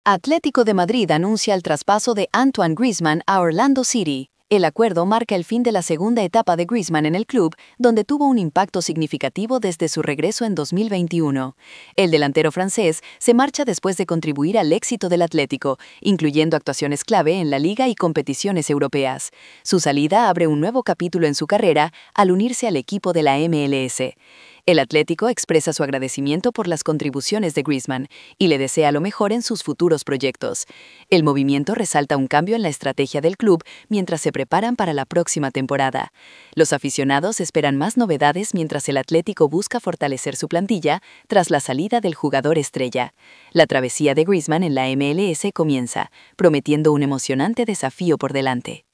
Atlético de Madrid anuncia el traspaso de Antoine Griezmann a Orlando City. El acuerdo marca el fin de la segunda etapa de Griezmann en el club, donde tuvo un impacto significativo desde su regreso en 2021. El delantero francés se marcha después de contribuir al éxito del Atlético, incluyendo actuaciones clave en la Liga y competiciones europeas. Su salida abre un nuevo capítulo en su carrera al unirse al equipo de la MLS. El Atlético expresa su agradecimiento por las contribuciones de Griezmann y le desea lo mejor en sus futuros proyectos. El movimiento resalta un cambio en la estrategia del club mientras se preparan para la próxima temporada. Los aficionados esperan más novedades mientras el Atlético busca fortalecer su plantilla tras la salida del jugador estrella. La travesía de Griezmann en la MLS comienza, prometiendo un emocionante desafío por delante.